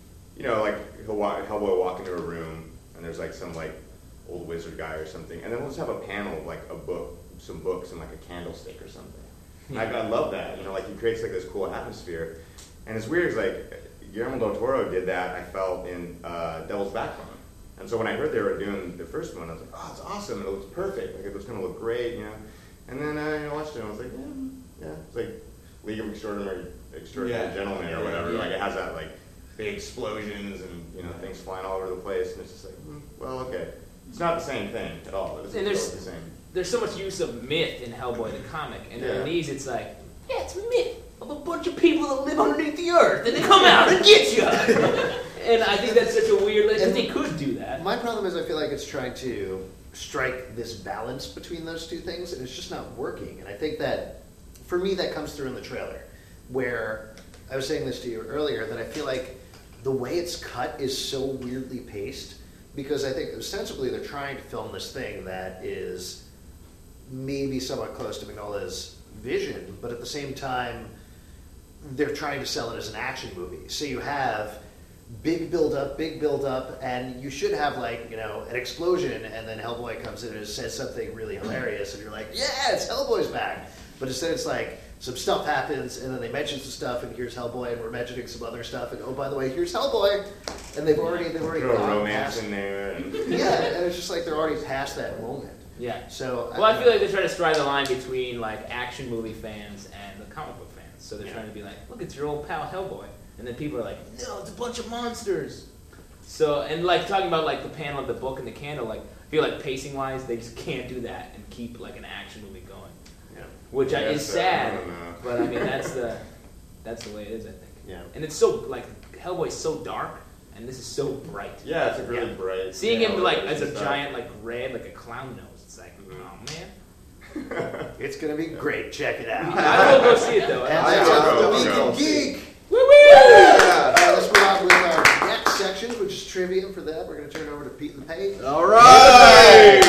like Hellboy will walk into a room and there's like some like old wizard guy or something, and then we'll just have a panel of like some books and like a candlestick or something. And I love that. Like he creates like this cool atmosphere, and it's weird. It's like Guillermo del Toro did that. I felt in Devil's Backbone. And so when I heard they were doing the first one, I was like, oh, it's awesome. It looks perfect. Like, it was going to look great, And then I watched it and I was like, yeah. It's like League of Extraordinary Gentlemen or whatever. Yeah. Like, it has that, like, big explosions and, things flying all over the place. And it's just like, well, okay. It's not the same thing at all. It's And totally the same. there's so much use of myth in Hellboy the comic, and in these it's like, yeah, it's myth of a bunch of people that live underneath the earth, and they come out and get you. And I think that's such a weird list. They could do that. My problem is I feel like it's trying to strike this balance between those two things, and it's just not working. And I think that, for me, that comes through in the trailer, where I was saying this to you earlier, that I feel like the way it's cut is so weirdly paced, because I think ostensibly they're trying to film this thing that is maybe somewhat close to Mignola's vision, but at the same time, they're trying to sell it as an action movie. So you have big build up, and you should have an explosion, and then Hellboy comes in and says something really hilarious, and you're like, yeah, it's Hellboy's back. But instead it's like some stuff happens, and then they mention some stuff, and here's Hellboy, and we're mentioning some other stuff, and oh, by the way, here's Hellboy, and they've already Throw a gone romance past, in there. And yeah, and it's just like they're already past that moment. Yeah. So Well, I feel like they're trying to strike the line between like action movie fans and the comic book fans. So they're trying to be like, look, it's your old pal Hellboy. And then people are like, no, it's a bunch of monsters. So, and like talking about like the panel of the book and the candle, like I feel like pacing wise, they just can't do that and keep like an action movie going. Yeah. Which is sad, I don't know. but I mean that's the way it is, I think. Yeah. And it's so like Hellboy's so dark, and this is so bright. Yeah, it's a really bright. Seeing him like colors as a and stuff. giant like red, like a clown nose, it's like, oh man. It's gonna be great. Check it out. I will go see it though. And I that's will the go. Week Go. in Geek. Woo woo! Let's move on with our next section, which is trivia. For that, we're going to turn it over to Pete and the Pate. All right.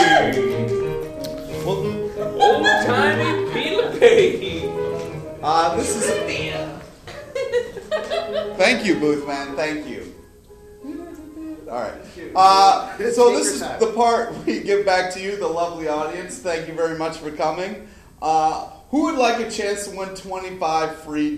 Old timey Pete LePage. This is. Thank you, Boothman. Thank you. All right. So this is the part we give back to you, the lovely audience. Thank you very much for coming. Who would like a chance to win $25 free?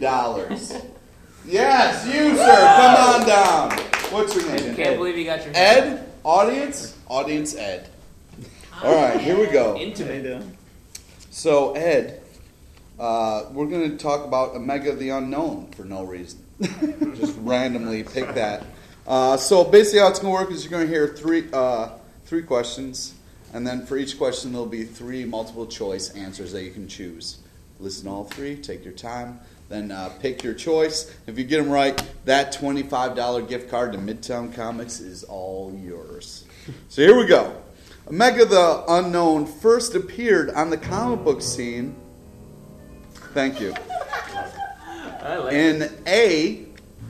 Yes, you, sir. Come on down. What's your name? Can't believe you got your Ed? Audience? Audience Ed. All right, here we go. Intimate. So, Ed, we're going to talk about Omega the Unknown for no reason. Just randomly pick that. So, basically how it's going to work is you're going to hear three questions, and then for each question there'll be 3 multiple choice answers that you can choose. Listen to all 3, take your time, then pick your choice. If you get them right, that $25 gift card to Midtown Comics is all yours. So here we go. Omega the Unknown first appeared on the comic book scene. Thank you. I like In A,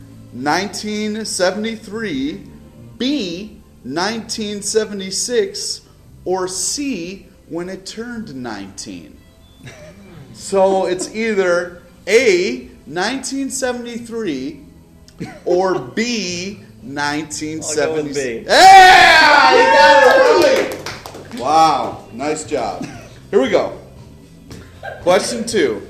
1973, B, 1976, or C, when it turned 19. So it's either A, 1973, or B, 1976. Yeah! You got it right! Wow, nice job. Here we go. Question 2.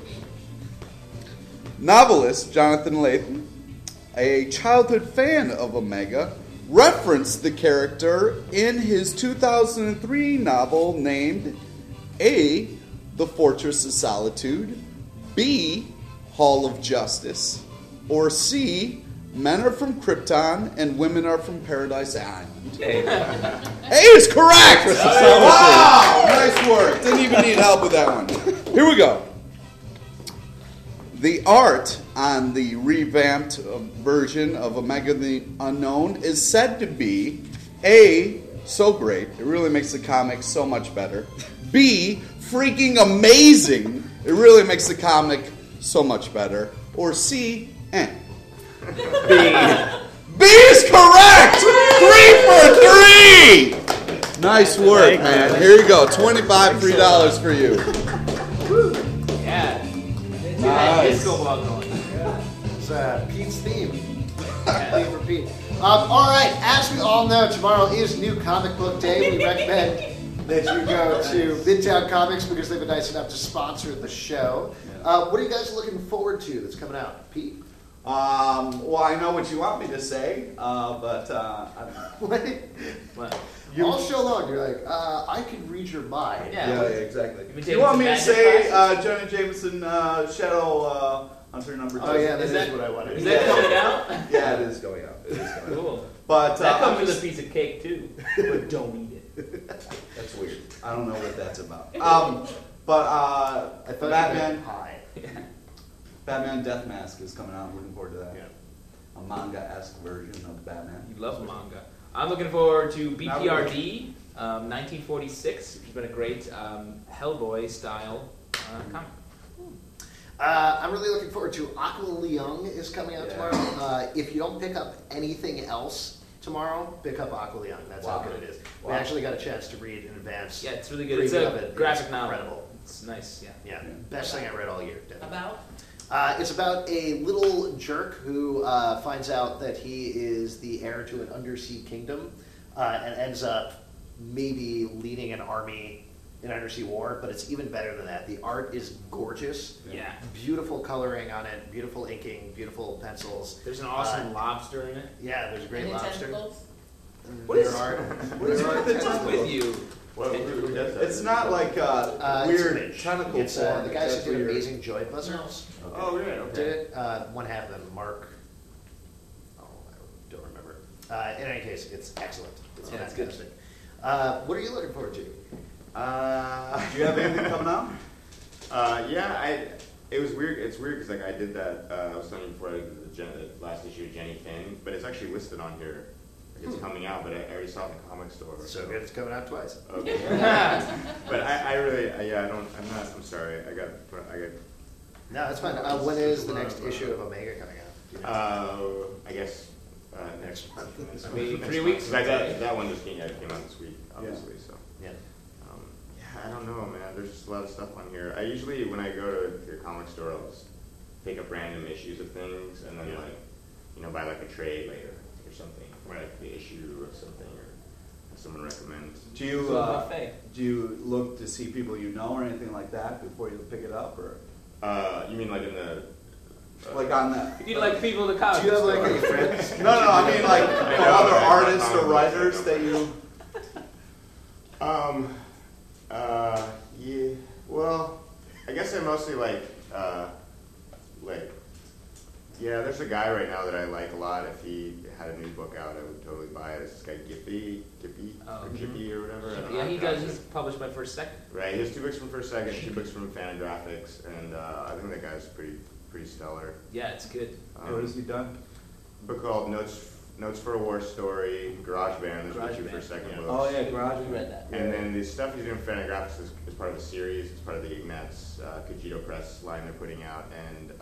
Novelist Jonathan Lathan, a childhood fan of Omega, referenced the character in his 2003 novel named A, The Fortress of Solitude, B, Hall of Justice, or C, Men are from Krypton and Women are from Paradise Island. A is correct! Wow! Nice work. Didn't even need help with that one. Here we go. The art on the revamped version of Omega the Unknown is said to be A, so great, it really makes the comic so much better. B, freaking amazing, it really makes the comic so much better. Or C, B. B is correct! 3 for 3! Nice work, man. Here you go. $25 free dollars for you. Yeah. Nice. Disco ball going. It's Pete's theme. Theme for Pete. All right, as we all know, tomorrow is New Comic Book Day. We recommend that you go to Midtown Comics because they've been nice enough to sponsor the show. What are you guys looking forward to that's coming out? Pete? Well, I know what you want me to say, but What? All show long, you're like, I can read your mind. Yeah, exactly. You You want me to Magic say classes? Jonah Jameson Shadow Hunter number 2? Oh yeah, Is that is that- what I wanted. Is that coming out? Yeah, it is going out. It is going out. Cool. But That I'm comes with just- a piece of cake too. But don't eat it. That's weird. I don't know what that's about. I thought Batman. you meant pie. Batman Death Mask is coming out. I'm looking forward to that. Yeah. A manga-esque version of Batman. You love manga. I'm looking forward to BPRD 1946, which has been a great Hellboy style comic. I'm really looking forward to Aqua Leung is coming out tomorrow. If you don't pick up anything else tomorrow, pick up Aqua Leung. That's how good it is. We actually got a chance to read in advance. Yeah, it's really good. It's Preview of a it. graphic It's novel. incredible. It's nice, yeah. Yeah, best thing I read all year. Definitely. About? It's about a little jerk who finds out that he is the heir to an undersea kingdom and ends up maybe leading an army in undersea war, but it's even better than that. The art is gorgeous. Yeah. Beautiful coloring on it, beautiful inking, beautiful pencils. There's an awesome lobster in it. Yeah, there's a great Any lobster. tentacles? What is- What is with the What's tentacles? with you? Who does that? It's not like weird It's tentacle It's form. the guys That's who did weird. Amazing Joy Buzzers. Oh, yeah, Did okay. it. One half of them, Mark. Oh, I don't remember. In any case, it's excellent. It's Yeah, it's good. fantastic. What are you looking forward to? Do you have anything coming out? It was weird. It's weird because like I did that. I was telling you before the last issue of Jenny Finn, but it's actually listed on here. It's coming out, but I already saw it in the comic store. So good, it's coming out twice. Okay. But I really, I don't. I'm sorry. I got. No, that's fine. When is the next issue of Omega coming out? Do you know? I guess next month. Maybe Next 3 month. weeks? 'Cause that one just came out this week, obviously. So. Yeah. I don't know, man. There's just a lot of stuff on here. I usually, when I go to the comic store, I'll just pick up random issues of things and then buy like a trade later or something, like the issue or something, or have someone recommend. Do you look to see people you know or anything like that before you pick it up, or? You mean like in the? Like on that? You like people in the comic Do you have store. like any friends? No, I mean like other artists or writers that you. Yeah. Well, I guess I mostly there's a guy right now that I like a lot. If he had a new book out, I would totally buy it. It's this guy Gippy, or Gippy or whatever. I don't know Yeah, how he to does. pronounce He's published by First Second. Right, he has 2 books from First Second, 2 books from Fantagraphics, and I think that guy's pretty stellar. Yeah, it's good. What has he done? A book called Notes Notes for a War Story, GarageBand, there's Richie for Second Books. Oh yeah, Garage. We read that. And then the stuff he's doing for Fantagraphics is part of a series. It's part of the Ignatz Cogito Press line they're putting out. And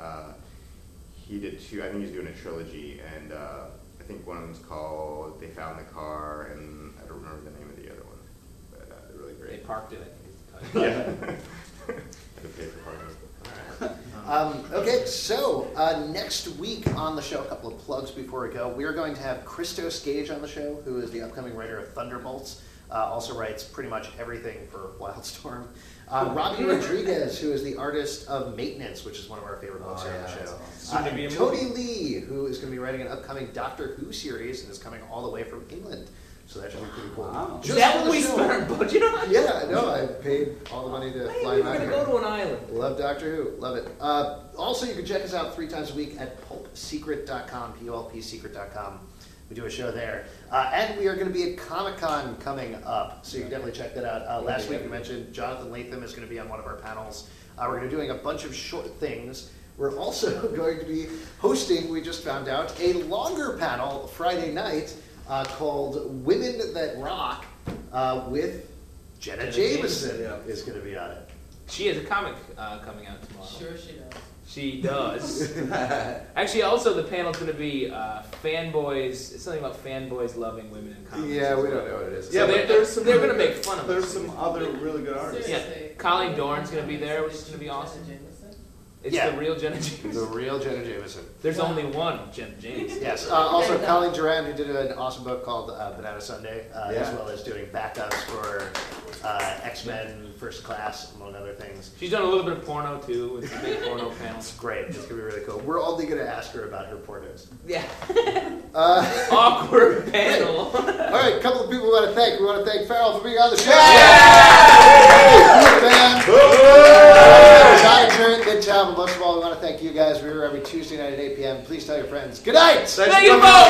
he did two, I think he's doing a trilogy. And I think one of them's called They Found the Car, and I don't remember the name of the other one. But they're really great. They parked it, I think. Yeah. Had to pay for parking. Okay, so next week on the show, a couple of plugs before we go. We are going to have Christos Gage on the show, who is the upcoming writer of Thunderbolts. Also writes pretty much everything for Wildstorm. Robbie Rodriguez, who is the artist of Maintenance, which is one of our favorite books here on the show. Soon to be a Tony movie. Lee, who is going to be writing an upcoming Doctor Who series and is coming all the way from England. So that should be pretty cool. Wow. Just Is that for what the we show. spent our budget on? Yeah, no, I paid all the money to fly We're him out going to here. go to an island. Love Doctor Who. Love it. Also, you can check us out 3 times a week at pulpsecret.com, pulpsecret.com. We do a show there. And we are going to be at Comic-Con coming up, so you can definitely check that out. Last week we mentioned Jonathan Latham is going to be on one of our panels. We're going to be doing a bunch of short things. We're also going to be hosting, we just found out, a longer panel Friday night called Women That Rock with Jenna Jameson is going to be on it. She has a comic coming out tomorrow. Sure she does. She does. Actually, also the panel's going to be fanboys. It's something about fanboys loving women in comics. Yeah, we don't know what it is. So they're going to make fun of There's us. some other really good artists. Yeah, Colleen Dorn's going to be there, which is going to be awesome. It's the real Jenna Jameson. The real Jenna Jameson. There's only one Jenna Jameson. Yes. Also, Colleen Duran, who did an awesome book called Banana Sunday, as well as doing backups for X-Men First Class, among other things. She's done a little bit of porno, too. It's a big porno panel. It's great. It's going to be really cool. We're only going to ask her about her pornos. Yeah. Awkward panel. All right, a couple of people we want to thank. We want to thank Farrell for being on the show. Giant Midtown, but most of all, we want to thank you guys. We're here every Tuesday night at 8 p.m. Please tell your friends. Good night. Thank you both.